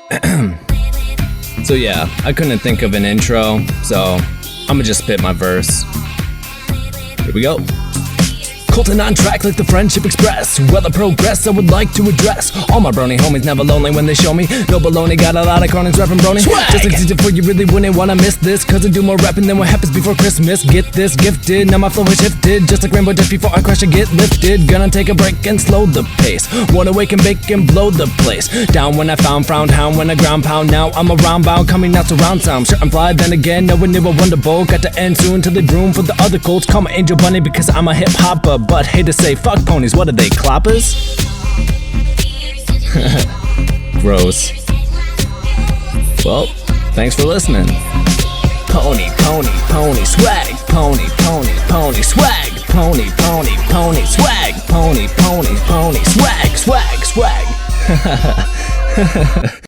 So yeah, I couldn't think of an intro, so I'ma just spit my verse. Here we go. Colton on track like the Friendship Express. Well, the progress I would like to address. All my brony homies never lonely when they show me. No baloney, got a lot of chronics rapping brony. Swag! Just like for you really wouldn't wanna miss this, cause I do more rapping than what happens before Christmas. Get this gifted, now my flow is shifted. Just like Rainbow Dash before I crash and get lifted. Gonna take a break and slow the pace. Wanna wake and bake and blow the place. Down when I found, frown, hound when I ground pound. Now I'm around bound, coming out surround sound. Sure I'm fly, then again, no one knew a wonderful. Got to end soon to the room for the other colts. Call my Angel Bunny because I'm a hip hopper. But hate to say, fuck ponies, what are they, cloppers? Gross. Well, thanks for listening. Pony, pony, pony, swag. Pony, pony, pony, swag. Pony, pony, pony, swag. Pony, pony, pony, swag, swag, swag.